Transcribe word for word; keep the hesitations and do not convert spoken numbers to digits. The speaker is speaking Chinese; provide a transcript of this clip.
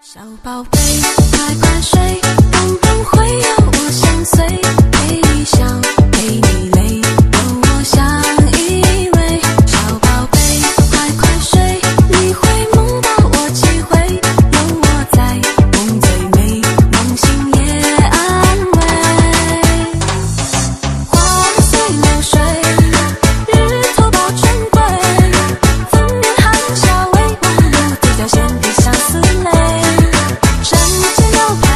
小宝贝，快快睡，梦不会有我相随，陪你笑，陪你泪，有我相依偎。小宝贝，快快睡，你会梦到我几回，有我在，梦最美，梦醒也安慰。花儿随流水，日头抱春归，粉面含笑微，梦露对角线笔相思泪。山间有